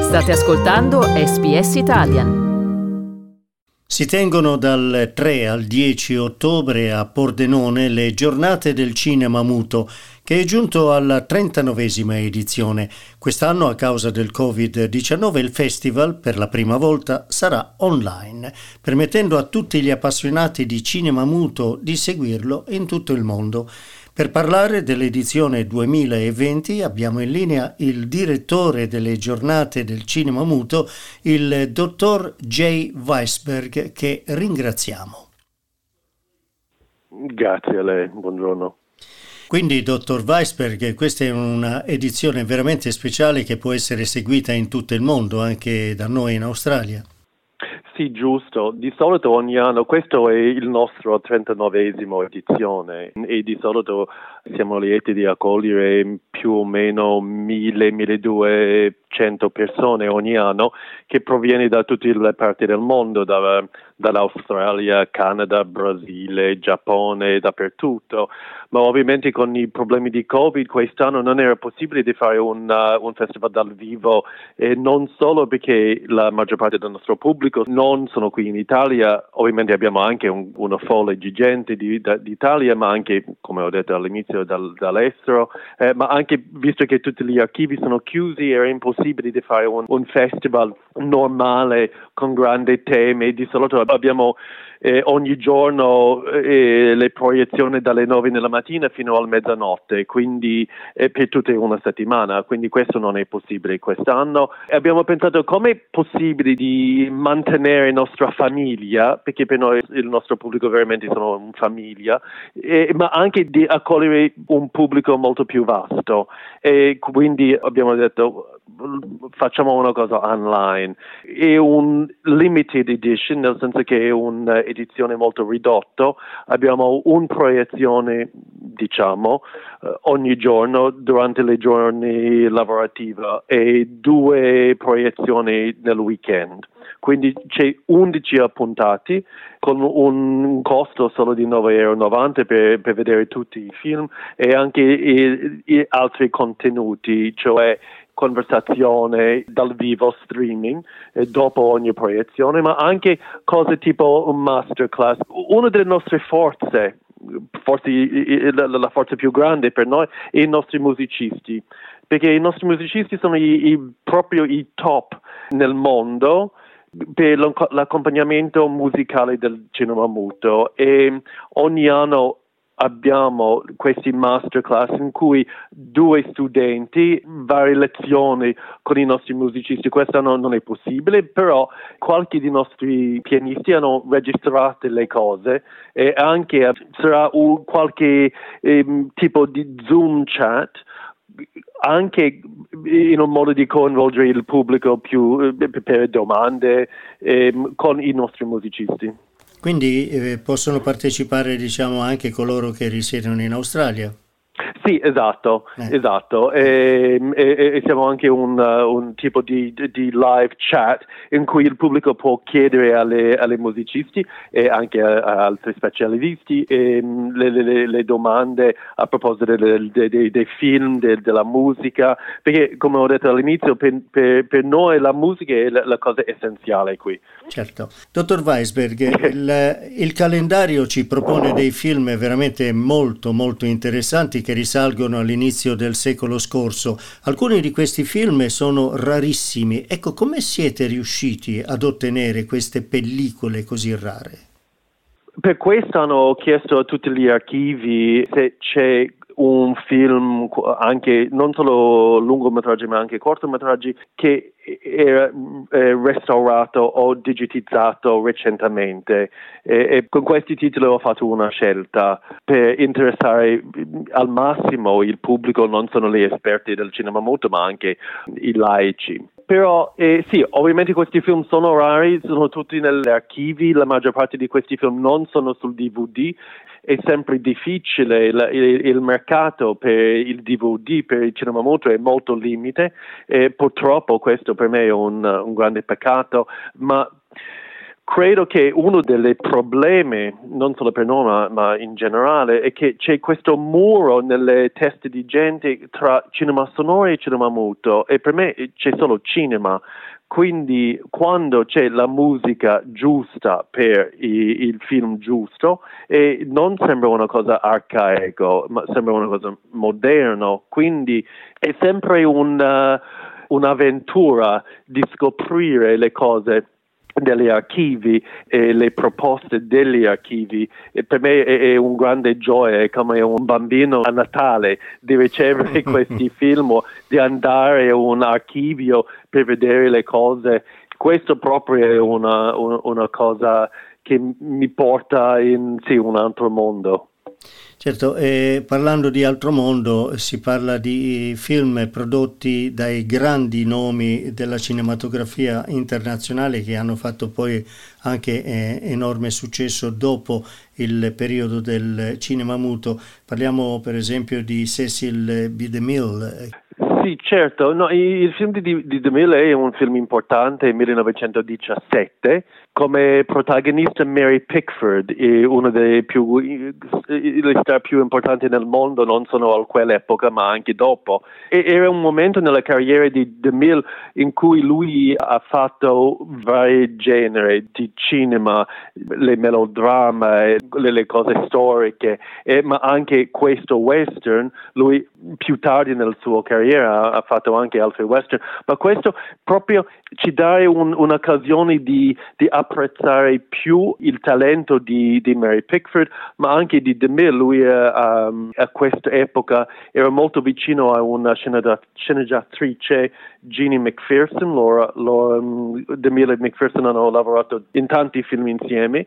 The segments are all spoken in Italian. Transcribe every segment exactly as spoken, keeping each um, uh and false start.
State ascoltando S B S Italian. Si tengono dal tre al dieci ottobre a Pordenone le giornate del cinema muto, che è giunto alla trentanovesima edizione. Quest'anno, a causa del covid diciannove, il festival per la prima volta sarà online, permettendo a tutti gli appassionati di cinema muto di seguirlo in tutto il mondo. Per parlare dell'edizione duemilaventi abbiamo in linea il direttore delle giornate del cinema muto, il dottor Jay Weisberg, che ringraziamo. Grazie a lei, buongiorno. Quindi, dottor Weisberg, questa è una edizione veramente speciale che può essere seguita in tutto il mondo, anche da noi in Australia. Sì, giusto. Di solito ogni anno, questo è il nostro trentanovesimo edizione e di solito siamo lieti di accogliere più o meno mille milleduecento persone ogni anno che proviene da tutte le parti del mondo, da, dall'Australia, Canada, Brasile, Giappone, dappertutto. Ma ovviamente con i problemi di Covid quest'anno non era possibile di fare un, uh, un festival dal vivo, e non solo perché la maggior parte del nostro pubblico non sono qui in Italia, ovviamente abbiamo anche un, una folla gigante di, da, d'Italia, ma anche, come ho detto all'inizio, dal, dall'estero, eh, ma anche visto che tutti gli archivi sono chiusi era impossibile di fare un, un festival normale con grandi temi. Di solito abbiamo Eh, ogni giorno eh, le proiezioni dalle nove della mattina fino alla mezzanotte, quindi eh, per tutta una settimana, quindi questo non è possibile quest'anno. Abbiamo pensato come è possibile di mantenere la nostra famiglia, perché per noi il nostro pubblico veramente sono una famiglia, eh, ma anche di accogliere un pubblico molto più vasto, e quindi abbiamo detto facciamo una cosa online. È un limited edition, nel senso che è un'edizione molto ridotta. Abbiamo una proiezione, diciamo, ogni giorno durante le giorni lavorative e due proiezioni nel weekend. Quindi c'è undici appuntati con un costo solo di nove virgola novanta euro per, per vedere tutti i film e anche i, i altri contenuti, cioè conversazione dal vivo, streaming, eh, dopo ogni proiezione, ma anche cose tipo un masterclass. Una delle nostre forze, forse la, la forza più grande per noi, è i nostri musicisti, perché i nostri musicisti sono i, i, proprio i top nel mondo per l'accompagnamento musicale del cinema muto, e ogni anno abbiamo questi masterclass in cui due studenti, varie lezioni con i nostri musicisti. Quest'anno non è possibile, però qualche dei nostri pianisti hanno registrato le cose e anche sarà un, qualche eh, tipo di Zoom chat, anche in un modo di coinvolgere il pubblico più eh, per domande eh, con i nostri musicisti. Quindi eh, possono partecipare, diciamo, anche coloro che risiedono in Australia? Sì, esatto, eh. esatto. E, e, e siamo anche un, uh, un tipo di, di live chat in cui il pubblico può chiedere alle, alle musicisti e anche a, a altri specialisti e, um, le, le, le domande a proposito dei, dei, dei film, de, della musica, perché come ho detto all'inizio, per, per, per noi la musica è la, la cosa essenziale qui. Certo. Dottor Weisberg, il, il calendario ci propone dei film veramente molto molto interessanti che risalgono all'inizio del secolo scorso. Alcuni di questi film sono rarissimi. Ecco, come siete riusciti ad ottenere queste pellicole così rare? Per questo hanno chiesto a tutti gli archivi se c'è un film, anche non solo lungometraggi ma anche cortometraggi, che era eh, restaurato o digitizzato recentemente, e, e con questi titoli ho fatto una scelta per interessare al massimo il pubblico, non solo gli esperti del cinema muto ma anche i laici. Però eh, sì, ovviamente questi film sono rari, sono tutti negli archivi, la maggior parte di questi film non sono sul D V D. È sempre difficile, il, il, il mercato per il D V D, per il cinema muto è molto limite, e purtroppo questo per me è un, un grande peccato, ma credo che uno dei problemi, non solo per noi ma, ma in generale, è che c'è questo muro nelle teste di gente tra cinema sonoro e cinema muto, e per me c'è solo cinema. Quindi quando c'è la musica giusta per i, il film giusto, e non sembra una cosa arcaico, ma sembra una cosa moderna, quindi è sempre un, uh, un'avventura di scoprire le cose degli archivi e le proposte degli archivi, e per me è, è un grande gioia, è come un bambino a Natale di ricevere questi film, di andare a un archivio per vedere le cose. Questo proprio è una, una, una cosa che mi porta in sì, un altro mondo. Certo, eh, parlando di altro mondo, si parla di film prodotti dai grandi nomi della cinematografia internazionale che hanno fatto poi anche eh, enorme successo dopo il periodo del cinema muto. Parliamo per esempio di Cecil B. DeMille. Sì, certo. No, il film di, di DeMille è un film importante, millenovecentodiciassette. Come protagonista Mary Pickford, è una delle più, le star più importanti nel mondo, non solo a quell'epoca ma anche dopo. E era un momento nella carriera di DeMille in cui lui ha fatto vari generi di cinema, le melodramma, le, le cose storiche, e, ma anche questo western. Lui più tardi nella sua carriera ha fatto anche altri western, ma questo proprio ci dà un, un'occasione di, di apprezzare più il talento di, di Mary Pickford, ma anche di DeMille. Lui uh, um, a questa epoca era molto vicino a una sceneggiatrice, Jeannie McPherson. Loro, loro, um, DeMille e McPherson hanno lavorato in tanti film insieme.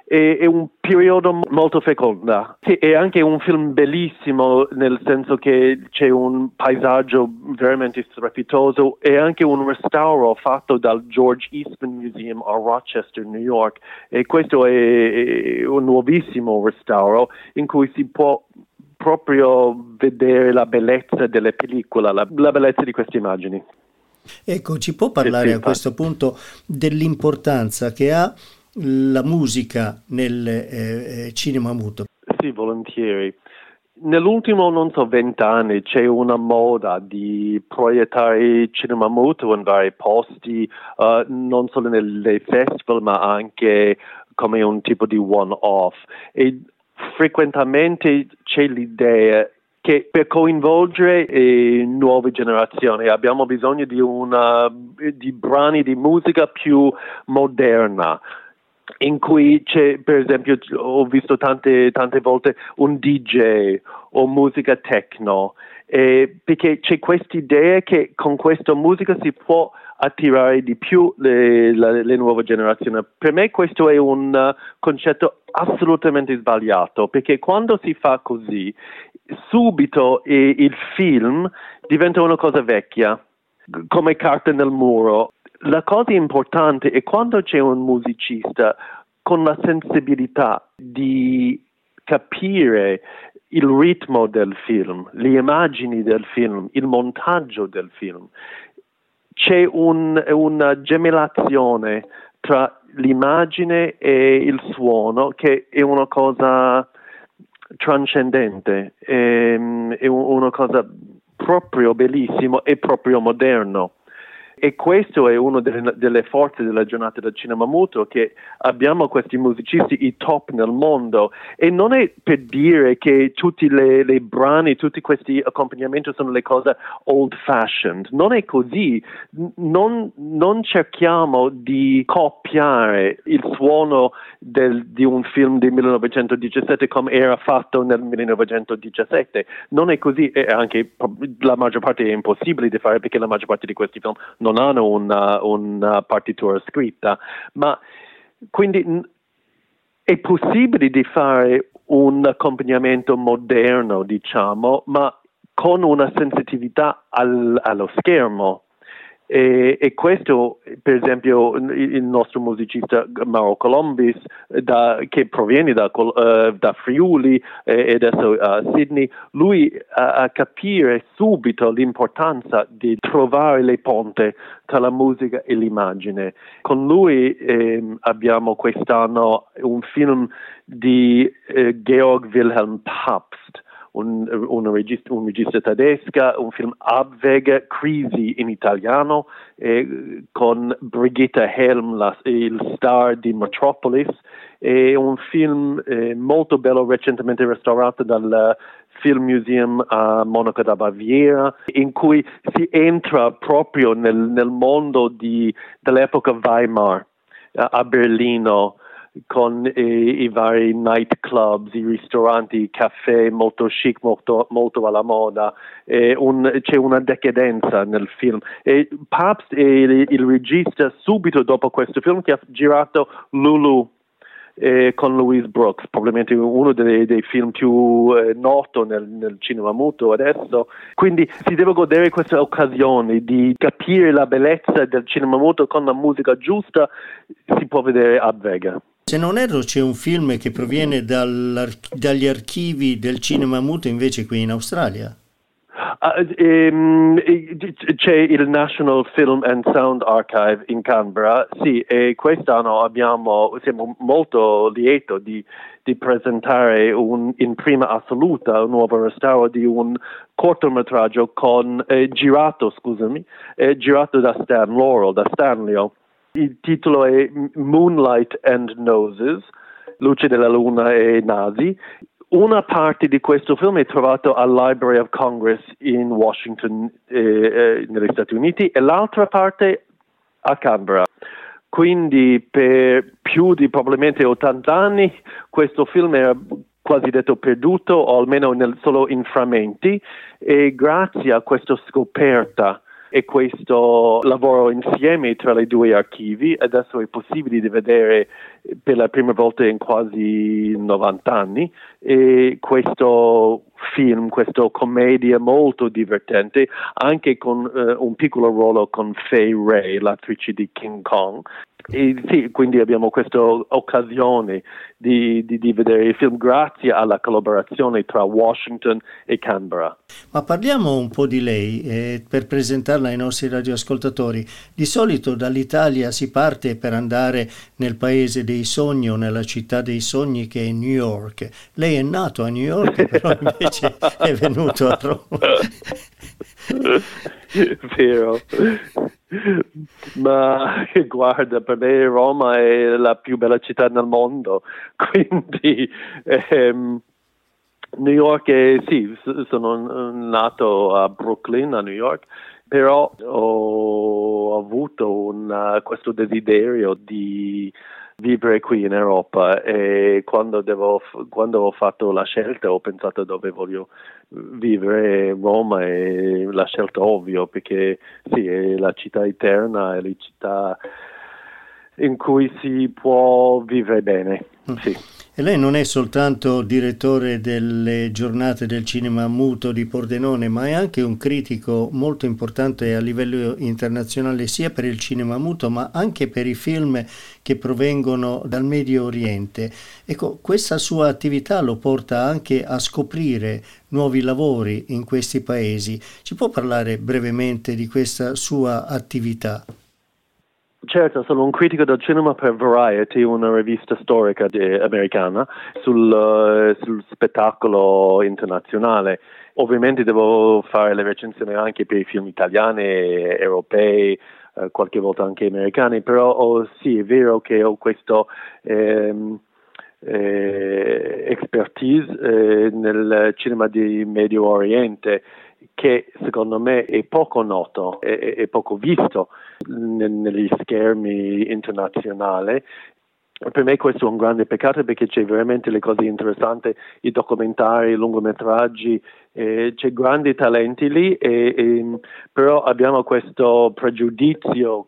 È un periodo molto fecondo. È anche un film bellissimo, nel senso che c'è un paesaggio veramente strepitoso, e anche un restauro fatto dal George Eastman Museum a Rochester, New York, e questo è un nuovissimo restauro in cui si può proprio vedere la bellezza delle pellicole, la, la bellezza di queste immagini. Ecco, ci può parlare a questo punto dell'importanza che ha la musica nel eh, cinema muto? Sì, volentieri. Nell'ultimo, non so, vent'anni c'è una moda di proiettare cinema muto in vari posti, uh, non solo nei festival ma anche come un tipo di one-off. E frequentemente c'è l'idea che per coinvolgere eh, nuove generazioni abbiamo bisogno di, una, di brani di musica più moderna, in cui c'è, per esempio, ho visto tante, tante volte un D J o musica techno, eh, perché c'è questa idea che con questa musica si può attirare di più le, le, le nuove generazioni. Per me questo è un uh, concetto assolutamente sbagliato, perché quando si fa così, subito eh, il film diventa una cosa vecchia, come carta nel muro. La cosa importante è quando c'è un musicista con la sensibilità di capire il ritmo del film, le immagini del film, il montaggio del film. C'è un, una gemellazione tra l'immagine e il suono che è una cosa trascendente, è, è una cosa proprio bellissima e proprio moderno. E questo è una delle, delle forze della giornata del cinema muto, che abbiamo questi musicisti, i top nel mondo, e non è per dire che tutti le, le brani, tutti questi accompagnamenti sono le cose old fashioned, non è così. Non, non cerchiamo di copiare il suono del, di un film del millenovecentodiciassette come era fatto nel millenovecentodiciassette, non è così, e anche la maggior parte è impossibile di fare, perché la maggior parte di questi film non hanno una, una partitura scritta, ma quindi è possibile di fare un accompagnamento moderno, diciamo, ma con una sensitività al, allo schermo. E, e questo, per esempio, il nostro musicista Mauro Colombis, da, che proviene da, uh, da Friuli e adesso a uh, Sydney, lui a, a capire subito l'importanza di trovare le ponte tra la musica e l'immagine. Con lui eh, abbiamo quest'anno un film di eh, Georg Wilhelm Pabst, Un, un, regista, un regista tedesca, un film Abwege, Crisi in italiano, eh, con Brigitte Helm, la, il star di Metropolis, è un film eh, molto bello, recentemente restaurato dal Film Museum a Monaco da Baviera, in cui si entra proprio nel, nel mondo di, dell'epoca Weimar, uh, a Berlino, con eh, i vari nightclubs, i ristoranti, i caffè molto chic, molto, molto alla moda. Eh, un, c'è una decadenza nel film. E Pabst è il, il regista subito dopo questo film che ha girato Lulu eh, con Louise Brooks, probabilmente uno dei, dei film più eh, noto nel, nel cinema muto adesso. Quindi si deve godere queste occasioni di capire la bellezza del cinema muto con la musica giusta. Si può vedere Abwege. Se non erro c'è un film che proviene dagli archivi del cinema muto invece qui in Australia. Uh, ehm, c'è il National Film and Sound Archive in Canberra, sì, e quest'anno abbiamo, siamo molto lieti di, di presentare un, in prima assoluta un nuovo restauro di un cortometraggio con, eh, girato, scusami, eh, girato da Stan Laurel, da Stanlio. Il titolo è Moonlight and Noses, Luce della Luna e Nasi. Una parte di questo film è trovato al Library of Congress in Washington, eh, eh, negli Stati Uniti, e l'altra parte a Canberra. Quindi per più di probabilmente ottanta anni questo film era quasi detto perduto, o almeno nel, solo in frammenti, e grazie a questa scoperta e questo lavoro insieme tra i due archivi adesso è possibile di vedere per la prima volta in quasi novanta anni, e questo film, questa commedia molto divertente, anche con uh, un piccolo ruolo con Fay Wray, l'attrice di King Kong. E sì, quindi abbiamo questa occasione di, di, di vedere il film grazie alla collaborazione tra Washington e Canberra. Ma parliamo un po' di lei eh, per presentarla ai nostri radioascoltatori. Di solito dall'Italia si parte per andare nel paese dei sogni o nella città dei sogni che è New York. Lei è nato a New York, però invece è venuto a Roma. Vero. Ma guarda, per me Roma è la più bella città nel mondo, quindi ehm, New York è, sì, sono nato a Brooklyn, a New York, però ho avuto un, questo desiderio di vivere qui in Europa, e quando, devo, quando ho fatto la scelta ho pensato dove voglio vivere. Roma è la scelta ovvia, perché sì, è la città eterna, è la città in cui si può vivere bene, sì. E lei non è soltanto direttore delle giornate del cinema muto di Pordenone, ma è anche un critico molto importante a livello internazionale, sia per il cinema muto ma anche per i film che provengono dal Medio Oriente. Ecco, questa sua attività lo porta anche a scoprire nuovi lavori in questi paesi. Ci può parlare brevemente di questa sua attività? Certo, sono un critico del cinema per Variety, una rivista storica di, americana, sul, uh, sul spettacolo internazionale. Ovviamente devo fare le recensioni anche per i film italiani, europei, uh, qualche volta anche americani, però oh, sì, è vero che ho questo ehm, eh, expertise eh, nel cinema di Medio Oriente, che secondo me è poco noto, è, è poco visto negli schermi internazionali. Per me questo è un grande peccato, perché c'è veramente le cose interessanti, i documentari, i lungometraggi, eh, c'è grandi talenti lì, e, e, però abbiamo questo pregiudizio,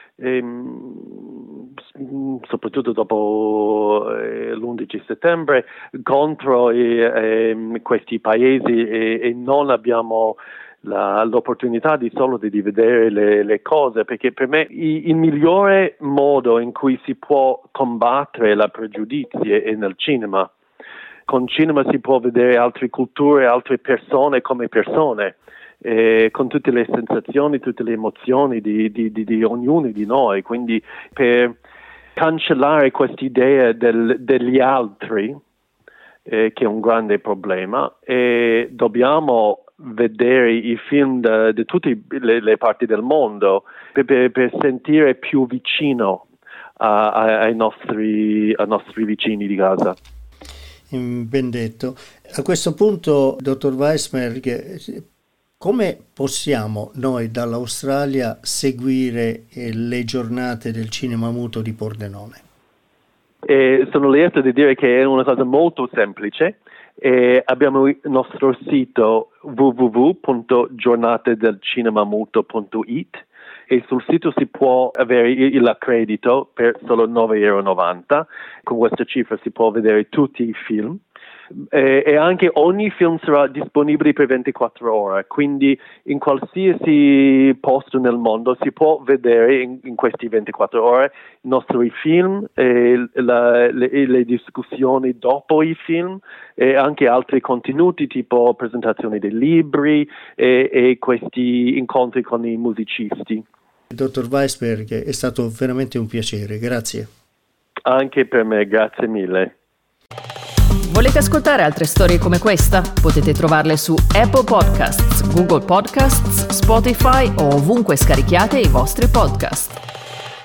ehm, soprattutto dopo eh, l'undici settembre, contro eh, eh, questi paesi, e, e non abbiamo la, l'opportunità di solo di vedere le, le cose, perché per me il, il migliore modo in cui si può combattere la pregiudizio è nel cinema. Con cinema si può vedere altre culture, altre persone come persone, eh, con tutte le sensazioni, tutte le emozioni di, di, di, di ognuno di noi. Quindi per cancellare quest'idea del, degli altri, eh, che è un grande problema, e dobbiamo vedere i film di tutte le, le parti del mondo per, per, per sentire più vicino a, a, ai, nostri, ai nostri vicini di casa. Ben detto. A questo punto, dottor Weisberg, come possiamo noi dall'Australia seguire le giornate del cinema muto di Pordenone? Eh, sono lieto di dire che è una cosa molto semplice. Eh, abbiamo il nostro sito w w w punto giornatedelcinemamuto punto i t e sul sito si può avere l'accredito per solo nove virgola novanta. Con questa cifra si può vedere tutti i film. E, e anche ogni film sarà disponibile per ventiquattro ore, quindi in qualsiasi posto nel mondo si può vedere in, in questi ventiquattro ore i nostri film, e la, le, le discussioni dopo i film e anche altri contenuti tipo presentazioni dei libri e, e questi incontri con i musicisti. Dottor Weisberg, è stato veramente un piacere, grazie. Anche per me, grazie mille. Volete ascoltare altre storie come questa? Potete trovarle su Apple Podcasts, Google Podcasts, Spotify o ovunque scarichiate i vostri podcast.